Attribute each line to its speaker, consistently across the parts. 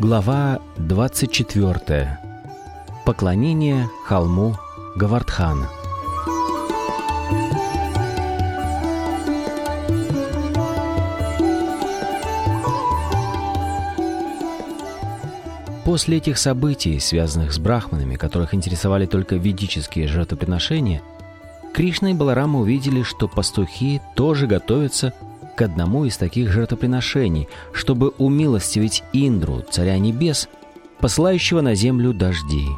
Speaker 1: Глава 24. Поклонение холму Говардхана. После этих событий, связанных с брахманами, которых интересовали только ведические жертвоприношения, Кришна и Баларама увидели, что пастухи тоже готовятся к одному из таких жертвоприношений, чтобы умилостивить Индру, царя небес, посылающего на землю дожди.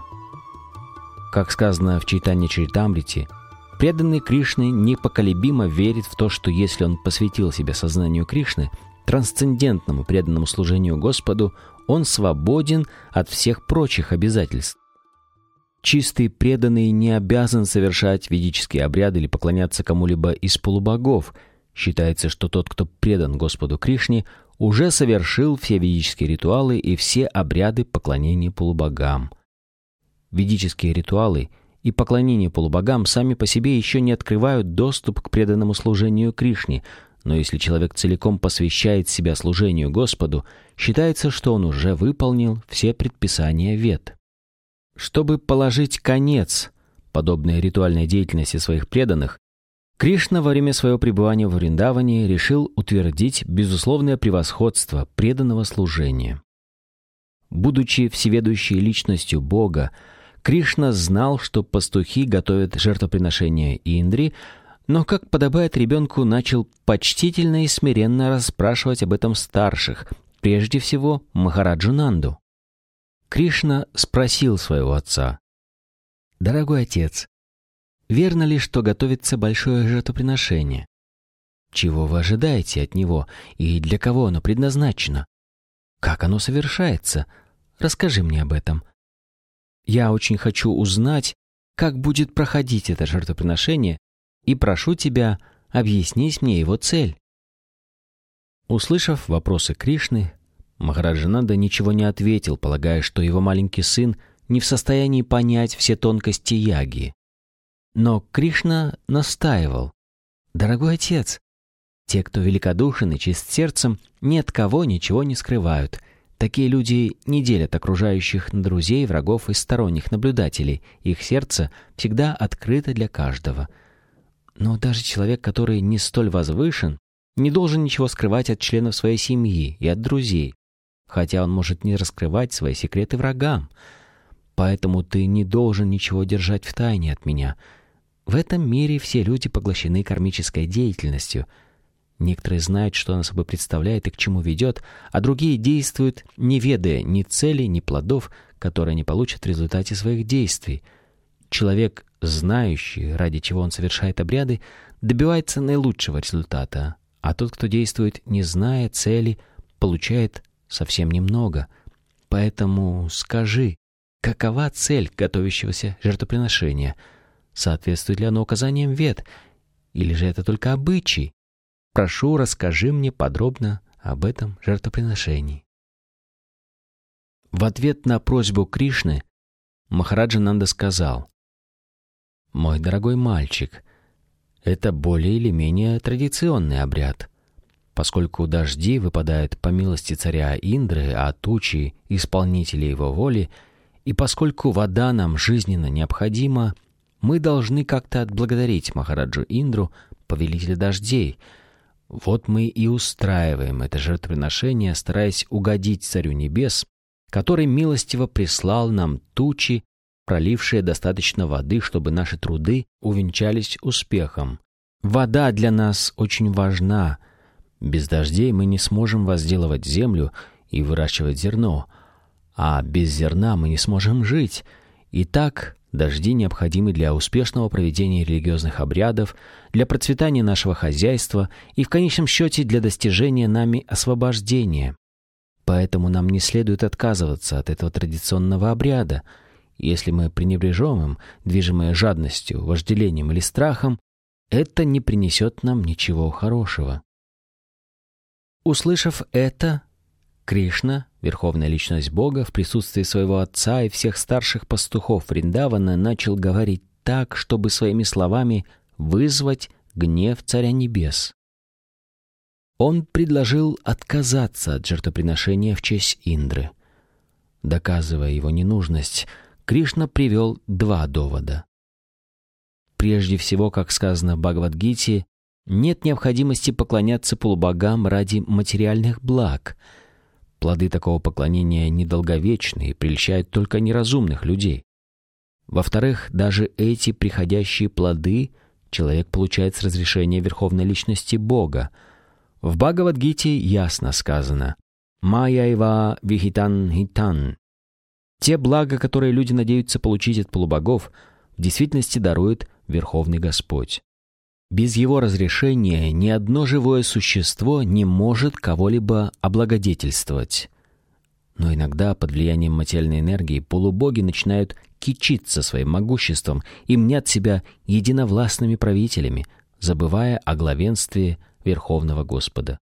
Speaker 1: Как сказано в Чайтанья-чаритамрите, преданный Кришне непоколебимо верит в то, что если он посвятил себя сознанию Кришны, трансцендентному преданному служению Господу, он свободен от всех прочих обязательств. Чистый преданный не обязан совершать ведические обряды или поклоняться кому-либо из полубогов. Считается, что тот, кто предан Господу Кришне, уже совершил все ведические ритуалы и все обряды поклонения полубогам. Ведические ритуалы и поклонение полубогам сами по себе еще не открывают доступ к преданному служению Кришне, но если человек целиком посвящает себя служению Господу, считается, что он уже выполнил все предписания Вед. Чтобы положить конец подобной ритуальной деятельности своих преданных, Кришна во время своего пребывания в Вриндаване решил утвердить безусловное превосходство преданного служения. Будучи всеведущей личностью Бога, Кришна знал, что пастухи готовят жертвоприношение Индре, но, как подобает ребенку, начал почтительно и смиренно расспрашивать об этом старших, прежде всего Махараджу Нанду. Кришна спросил своего отца: «Дорогой отец, верно ли, что готовится большое жертвоприношение? Чего вы ожидаете от него и для кого оно предназначено? Как оно совершается? Расскажи мне об этом. Я очень хочу узнать, как будет проходить это жертвоприношение, и прошу тебя объяснить мне его цель». Услышав вопросы Кришны, Махараджа Нанда ничего не ответил, полагая, что его маленький сын не в состоянии понять все тонкости яги. Но Кришна настаивал: «Дорогой отец, те, кто великодушен и чист сердцем, ни от кого ничего не скрывают. Такие люди не делят окружающих на друзей, врагов и сторонних наблюдателей. Их сердце всегда открыто для каждого. Но даже человек, который не столь возвышен, не должен ничего скрывать от членов своей семьи и от друзей, хотя он может не раскрывать свои секреты врагам. Поэтому ты не должен ничего держать в тайне от меня. В этом мире все люди поглощены кармической деятельностью. Некоторые знают, что она собой представляет и к чему ведет, а другие действуют, не ведая ни цели, ни плодов, которые они получат в результате своих действий. Человек, знающий, ради чего он совершает обряды, добивается наилучшего результата, а тот, кто действует, не зная цели, получает совсем немного. Поэтому скажи, какова цель готовящегося жертвоприношения? Соответствует ли оно указаниям Вед? Или же это только обычай? Прошу, расскажи мне подробно об этом жертвоприношении». В ответ на просьбу Кришны Махараджа Нанда сказал: «Мой дорогой мальчик, это более или менее традиционный обряд. Поскольку дожди выпадают по милости царя Индры, а тучи — исполнители его воли, и поскольку вода нам жизненно необходима, мы должны как-то отблагодарить Махараджу Индру, повелителя дождей. Вот мы и устраиваем это жертвоприношение, стараясь угодить царю небес, который милостиво прислал нам тучи, пролившие достаточно воды, чтобы наши труды увенчались успехом. Вода для нас очень важна. Без дождей мы не сможем возделывать землю и выращивать зерно, а без зерна мы не сможем жить. Итак, дожди необходимы для успешного проведения религиозных обрядов, для процветания нашего хозяйства и, в конечном счете, для достижения нами освобождения. Поэтому нам не следует отказываться от этого традиционного обряда. Если мы пренебрежем им, движимые жадностью, вожделением или страхом, это не принесет нам ничего хорошего». Услышав это, Кришна, верховная личность Бога, в присутствии своего отца и всех старших пастухов Вриндавана начал говорить так, чтобы своими словами вызвать гнев Царя Небес. Он предложил отказаться от жертвоприношения в честь Индры. Доказывая его ненужность, Кришна привел два довода. Прежде всего, как сказано в Бхагавад-гите, нет необходимости поклоняться полубогам ради материальных благ. Плоды такого поклонения недолговечны и прельщают только неразумных людей. Во-вторых, даже эти приходящие плоды человек получает с разрешения Верховной Личности Бога. В Бхагавад-гите ясно сказано «Майяйва вихитан хитан». Те блага, которые люди надеются получить от полубогов, в действительности дарует Верховный Господь. Без его разрешения ни одно живое существо не может кого-либо облагодетельствовать. Но иногда под влиянием материальной энергии полубоги начинают кичиться своим могуществом и мнят себя единовластными правителями, забывая о главенстве Верховного Господа.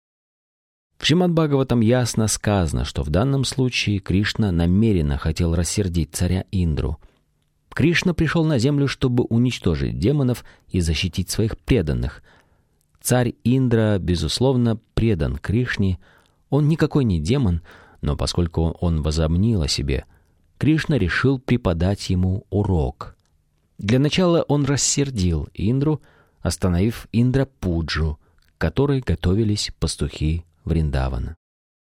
Speaker 1: В Шримад-Бхагаватам ясно сказано, что в данном случае Кришна намеренно хотел рассердить царя Индру. Кришна пришел на землю, чтобы уничтожить демонов и защитить своих преданных. Царь Индра, безусловно, предан Кришне. Он никакой не демон, но поскольку он возомнил о себе, Кришна решил преподать ему урок. Для начала он рассердил Индру, остановив Индра-пуджу, к которой готовились пастухи Вриндавана.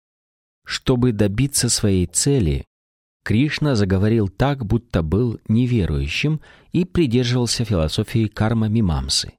Speaker 1: Чтобы добиться своей цели, Кришна заговорил так, будто был неверующим и придерживался философии карма-мимамсы.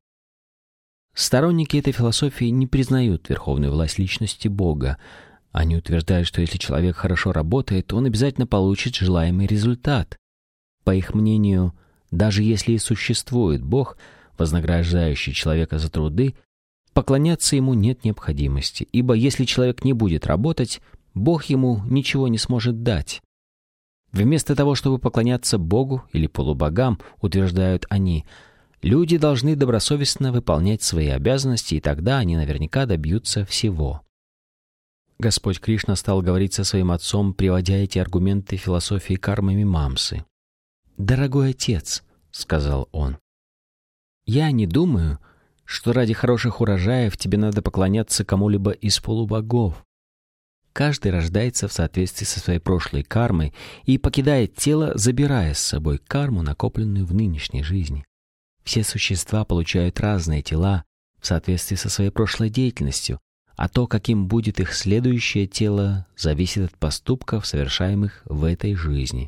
Speaker 1: Сторонники этой философии не признают верховную власть личности Бога. Они утверждают, что если человек хорошо работает, он обязательно получит желаемый результат. По их мнению, даже если и существует Бог, вознаграждающий человека за труды, поклоняться ему нет необходимости, ибо если человек не будет работать, Бог ему ничего не сможет дать. Вместо того, чтобы поклоняться Богу или полубогам, утверждают они, люди должны добросовестно выполнять свои обязанности, и тогда они наверняка добьются всего. Господь Кришна стал говорить со своим отцом, приводя эти аргументы философии кармы-мимамсы. «Дорогой отец», — сказал он, — «я не думаю, что ради хороших урожаев тебе надо поклоняться кому-либо из полубогов. Каждый рождается в соответствии со своей прошлой кармой и покидает тело, забирая с собой карму, накопленную в нынешней жизни. Все существа получают разные тела в соответствии со своей прошлой деятельностью, а то, каким будет их следующее тело, зависит от поступков, совершаемых в этой жизни.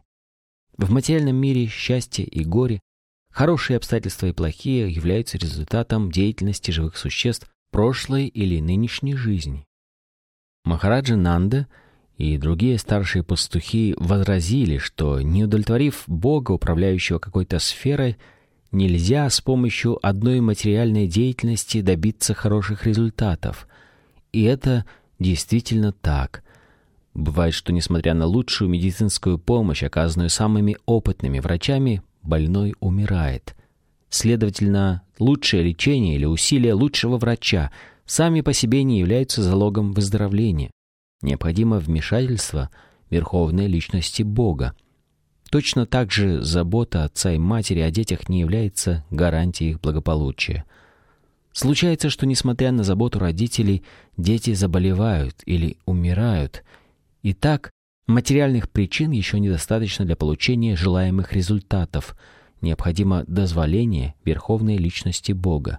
Speaker 1: В материальном мире счастье и горе, хорошие обстоятельства и плохие являются результатом деятельности живых существ прошлой или нынешней жизни. Махараджа Нанда и другие старшие пастухи возразили, что, не удовлетворив Бога, управляющего какой-то сферой, нельзя с помощью одной материальной деятельности добиться хороших результатов. И это действительно так. Бывает, что, несмотря на лучшую медицинскую помощь, оказанную самыми опытными врачами, больной умирает. Следовательно, лучшее лечение или усилия лучшего врача сами по себе не являются залогом выздоровления. Необходимо вмешательство Верховной Личности Бога. Точно так же забота отца и матери о детях не является гарантией их благополучия. Случается, что, несмотря на заботу родителей, дети заболевают или умирают. И так, материальных причин еще недостаточно для получения желаемых результатов. Необходимо дозволение Верховной Личности Бога.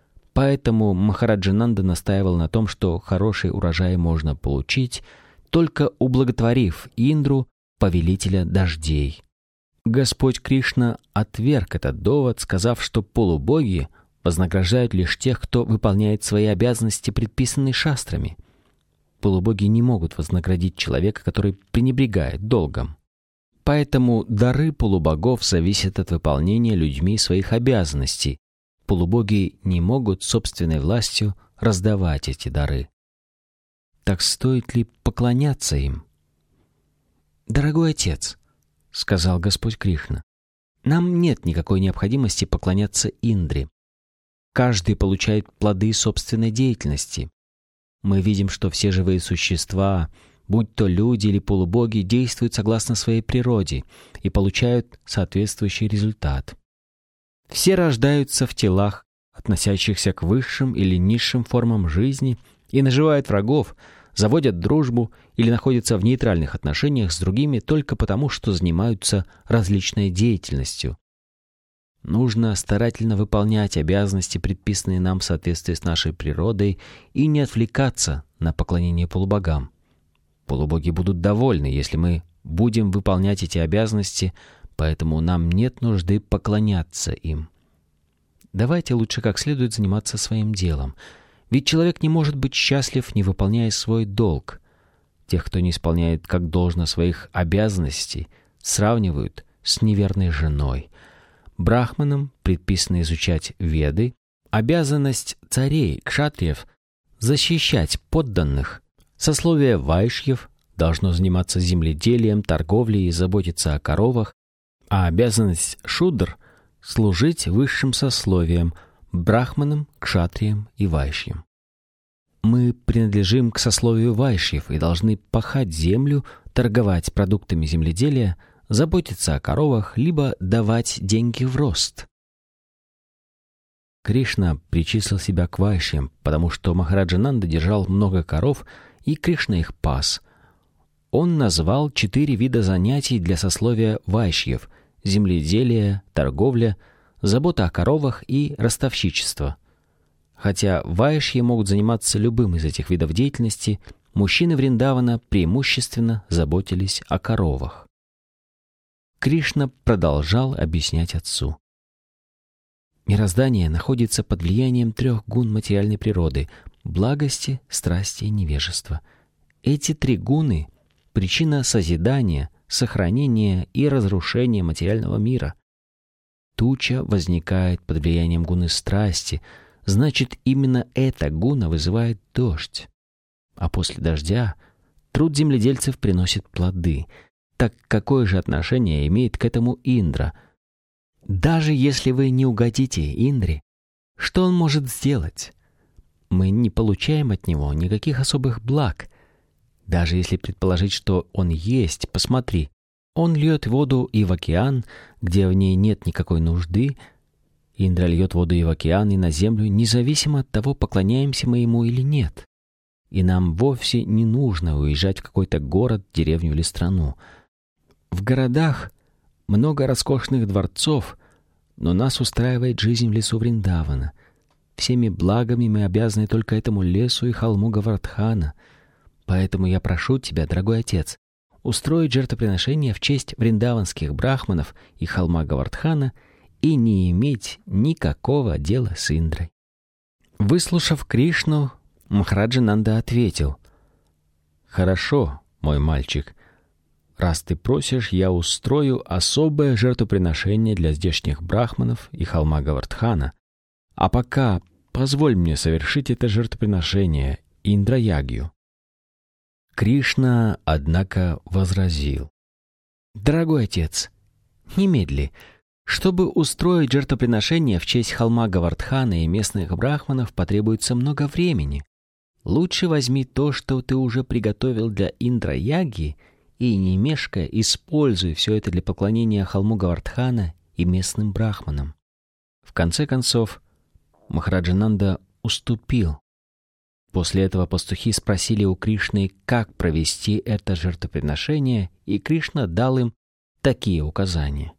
Speaker 1: Поэтому Махараджа Нанда настаивал на том, что хороший урожай можно получить, только ублаготворив Индру, повелителя дождей. Господь Кришна отверг этот довод, сказав, что полубоги вознаграждают лишь тех, кто выполняет свои обязанности, предписанные шастрами. Полубоги не могут вознаградить человека, который пренебрегает долгом. Поэтому дары полубогов зависят от выполнения людьми своих обязанностей. Полубоги не могут собственной властью раздавать эти дары. Так стоит ли поклоняться им? «Дорогой отец», — сказал Господь Кришна, — «нам нет никакой необходимости поклоняться Индре. Каждый получает плоды собственной деятельности. Мы видим, что все живые существа, будь то люди или полубоги, действуют согласно своей природе и получают соответствующий результат. Все рождаются в телах, относящихся к высшим или низшим формам жизни, и наживают врагов, заводят дружбу или находятся в нейтральных отношениях с другими только потому, что занимаются различной деятельностью. Нужно старательно выполнять обязанности, предписанные нам в соответствии с нашей природой, и не отвлекаться на поклонение полубогам. Полубоги будут довольны, если мы будем выполнять эти обязанности, поэтому нам нет нужды поклоняться им. Давайте лучше как следует заниматься своим делом, ведь человек не может быть счастлив, не выполняя свой долг. Тех, кто не исполняет как должно своих обязанностей, сравнивают с неверной женой. Брахманам предписано изучать Веды, обязанность царей, кшатриев, защищать подданных. Сословие вайшьев должно заниматься земледелием, торговлей и заботиться о коровах, а обязанность шудр — служить высшим сословиям, брахманам, кшатриям и вайшьям. Мы принадлежим к сословию вайшьев и должны пахать землю, торговать продуктами земледелия, заботиться о коровах, либо давать деньги в рост. Кришна причислил себя к вайшьям, потому что Махараджа Нанда держал много коров, и Кришна их пас. Он назвал 4 вида занятий для сословия вайшьев: земледелие, торговля, забота о коровах и ростовщичество. Хотя вайшьи могут заниматься любым из этих видов деятельности, мужчины Вриндавана преимущественно заботились о коровах. Кришна продолжал объяснять отцу. Мироздание находится под влиянием 3 гун материальной природы — благости, страсти и невежества. Эти 3 гуны — причина созидания, сохранения и разрушения материального мира. Туча возникает под влиянием гуны страсти, значит, именно эта гуна вызывает дождь. А после дождя труд земледельцев приносит плоды. Так какое же отношение имеет к этому Индра? Даже если вы не угодите Индре, что он может сделать? Мы не получаем от него никаких особых благ. Даже если предположить, что он есть, посмотри, он льет воду и в океан, где в ней нет никакой нужды. Индра льет воду и в океан, и на землю, независимо от того, поклоняемся мы ему или нет. И нам вовсе не нужно уезжать в какой-то город, деревню или страну. В городах много роскошных дворцов, но нас устраивает жизнь в лесу Вриндавана. Всеми благами мы обязаны только этому лесу и холму Говардхана. Поэтому я прошу тебя, дорогой отец, устроить жертвоприношение в честь вриндаванских брахманов и холма Говардхана и не иметь никакого дела с Индрой. Выслушав Кришну, Махараджа Нанда ответил: «Хорошо, мой мальчик. Раз ты просишь, я устрою особое жертвоприношение для здешних брахманов и холма Говардхана. А пока позволь мне совершить это жертвоприношение Индра-ягью». Кришна, однако, возразил: «Дорогой отец, немедли. Чтобы устроить жертвоприношение в честь холма Говардхана и местных брахманов, потребуется много времени. Лучше возьми то, что ты уже приготовил для Индра-ягьи, и, не мешкая, используй все это для поклонения холму Говардхана и местным брахманам». В конце концов, Махараджа Нанда уступил. После этого пастухи спросили у Кришны, как провести это жертвоприношение, и Кришна дал им такие указания.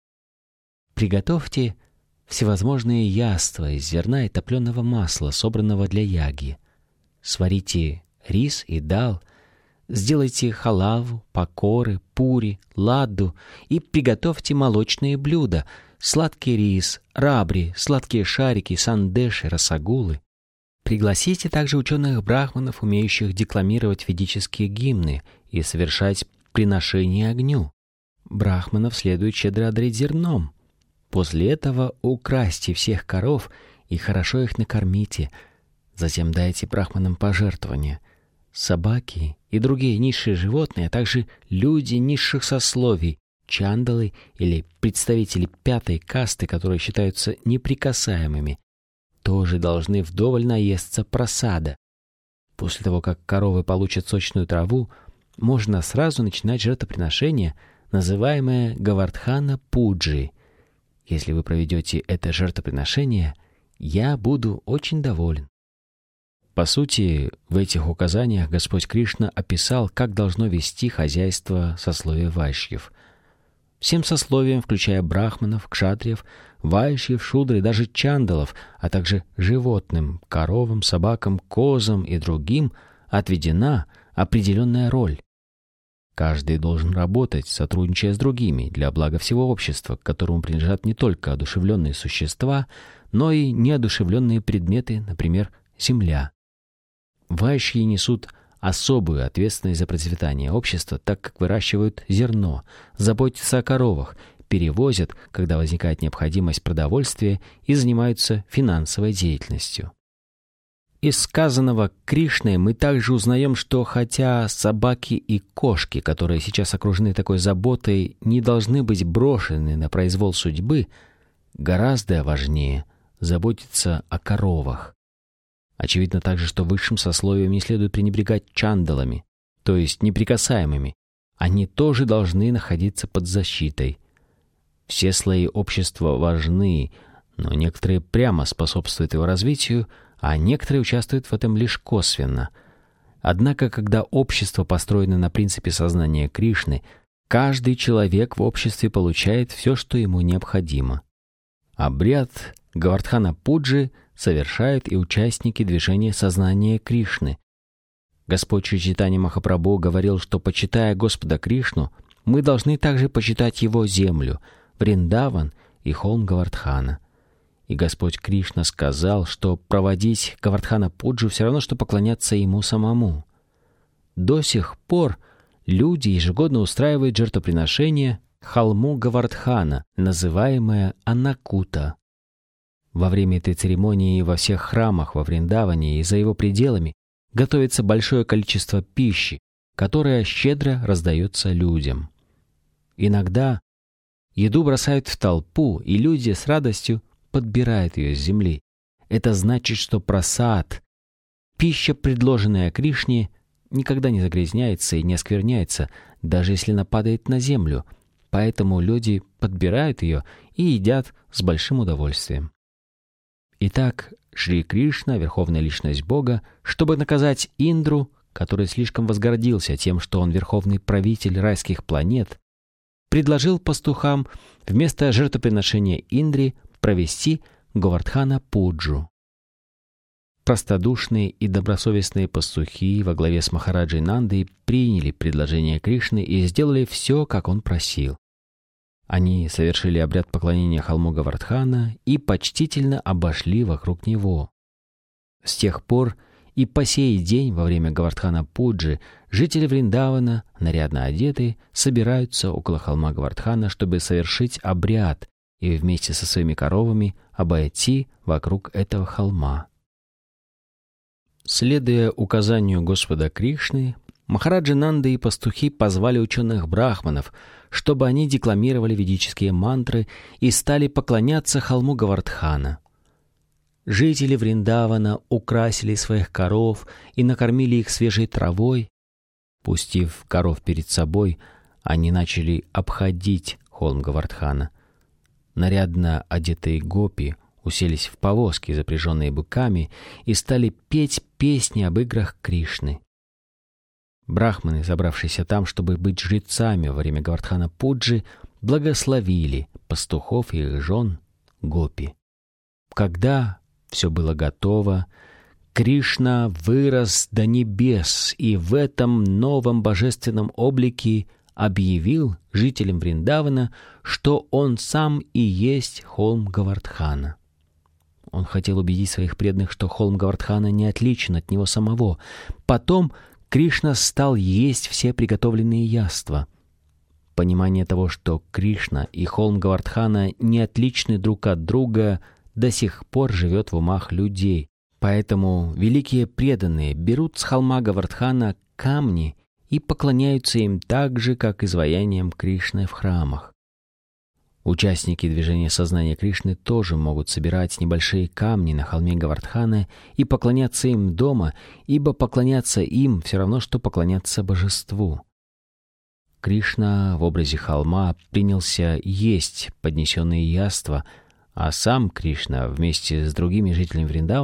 Speaker 1: Приготовьте всевозможные яства из зерна и топленого масла, собранного для ягьи. Сварите рис и дал, сделайте халаву, пакоры, пури, ладду и приготовьте молочные блюда: сладкий рис, рабри, сладкие шарики, сандеши, расагулы. Пригласите также ученых-брахманов, умеющих декламировать ведические гимны и совершать приношение огню. Брахманов следует щедро одарить зерном. После этого украсьте всех коров и хорошо их накормите. Затем дайте брахманам пожертвования. Собаки и другие низшие животные, а также люди низших сословий, чандалы или представители 5-й касты, которые считаются неприкасаемыми, тоже должны вдоволь наесться прасада. После того, как коровы получат сочную траву, можно сразу начинать жертвоприношение, называемое Говардхана Пуджи. Если вы проведете это жертвоприношение, я буду очень доволен. По сути, в этих указаниях Господь Кришна описал, как должно вести хозяйство сословия вайшьев. Всем сословиям, включая брахманов, кшатриев, вайшьев, шудр и даже чандалов, а также животным, коровам, собакам, козам и другим, отведена определенная роль. Каждый должен работать, сотрудничая с другими, для блага всего общества, к которому принадлежат не только одушевленные существа, но и неодушевленные предметы, например, земля. Вайшьи несут особую ответственность за процветание общества, так как выращивают зерно, заботятся о коровах, перевозят, когда возникает необходимость продовольствия, и занимаются финансовой деятельностью. Из сказанного Кришной мы также узнаем, что хотя собаки и кошки, которые сейчас окружены такой заботой, не должны быть брошены на произвол судьбы, гораздо важнее заботиться о коровах. Очевидно также, что высшим сословием не следует пренебрегать чандалами, то есть неприкасаемыми. Они тоже должны находиться под защитой. Все слои общества важны, но некоторые прямо способствуют его развитию, а некоторые участвуют в этом лишь косвенно. Однако, когда общество построено на принципе сознания Кришны, каждый человек в обществе получает все, что ему необходимо. Обряд Гавардхана-пуджи совершают и участники движения сознания Кришны. Господь Шри Чайтанья Махапрабху говорил, что, почитая Господа Кришну, мы должны также почитать Его землю, Вриндаван и холм Гавардхана. И Господь Кришна сказал, что проводить Гавардхана-пуджу все равно, что поклоняться Ему самому. До сих пор люди ежегодно устраивают жертвоприношение холму Гавардхана, называемое Анакута. Во время этой церемонии во всех храмах во Вриндаване и за его пределами готовится большое количество пищи, которая щедро раздается людям. Иногда еду бросают в толпу, и люди с радостью подбирают ее с земли. Это значит, что прасад, пища, предложенная Кришне, никогда не загрязняется и не оскверняется, даже если она падает на землю, поэтому люди подбирают ее и едят с большим удовольствием. Итак, Шри Кришна, Верховная Личность Бога, чтобы наказать Индру, который слишком возгордился тем, что он верховный правитель райских планет, предложил пастухам вместо жертвоприношения Индре провести Гавардхана-пуджу. Простодушные и добросовестные пастухи во главе с Махараджей Нандой приняли предложение Кришны и сделали все, как он просил. Они совершили обряд поклонения холму Гавардхана и почтительно обошли вокруг него. С тех пор и по сей день во время Гавардхана-пуджи жители Вриндавана, нарядно одетые, собираются около холма Гавардхана, чтобы совершить обряд и вместе со своими коровами обойти вокруг этого холма. Следуя указанию Господа Кришны, Махараджа Нанда и пастухи позвали ученых-брахманов, чтобы они декламировали ведические мантры и стали поклоняться холму Гавардхана. Жители Вриндавана украсили своих коров и накормили их свежей травой. Пустив коров перед собой, они начали обходить холм Гавардхана. Нарядно одетые гопи уселись в повозки, запряженные быками, и стали петь песни об играх Кришны. Брахманы, собравшиеся там, чтобы быть жрецами во время Гавардхана-пуджи, благословили пастухов и их жен гопи. Когда все было готово, Кришна вырос до небес и в этом новом божественном облике объявил жителям Вриндавана, что он сам и есть холм Гавардхана. Он хотел убедить своих преданных, что холм Гавардхана не отличен от него самого. Потом Кришна стал есть все приготовленные яства. Понимание того, что Кришна и холм Гавардхана не отличны друг от друга, до сих пор живет в умах людей. Поэтому великие преданные берут с холма Гавардхана камни и поклоняются им так же, как изваяниям Кришны в храмах. Участники движения сознания Кришны тоже могут собирать небольшие камни на холме Гавардхана и поклоняться им дома, ибо поклоняться им все равно, что поклоняться божеству. Кришна в образе холма принялся есть поднесенные яства, а сам Кришна вместе с другими жителями Вриндавана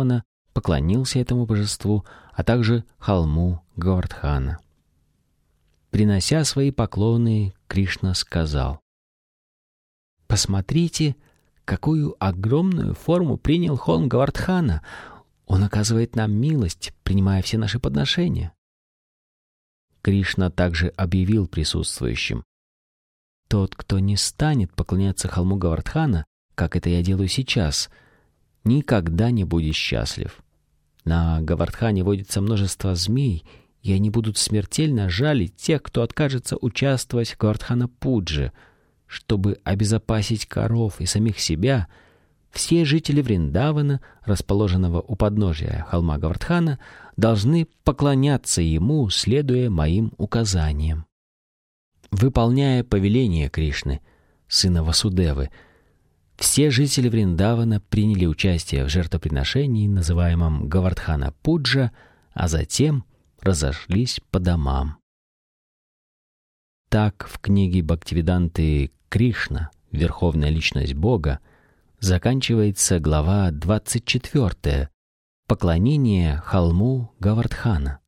Speaker 1: поклонился этому божеству, а также холму Говардхана. Принося свои поклоны, Кришна сказал: «Посмотрите, какую огромную форму принял холм Говардхана. Он оказывает нам милость, принимая все наши подношения». Кришна также объявил присутствующим: «Тот, кто не станет поклоняться холму Говардхана, как это я делаю сейчас, никогда не будет счастлив. На Говардхане водится множество змей, и они будут смертельно жалить тех, кто откажется участвовать в Говардхана-пудже. Чтобы обезопасить коров и самих себя, все жители Вриндавана, расположенного у подножия холма Говардхана, должны поклоняться ему, следуя моим указаниям». Выполняя повеление Кришны, сына Васудевы, все жители Вриндавана приняли участие в жертвоприношении, называемом Говардхана-пуджа, а затем разошлись по домам. Так в книге Бхактивиданты «Кришна. Верховная личность Бога» заканчивается глава 24 «Поклонение холму Говардхана».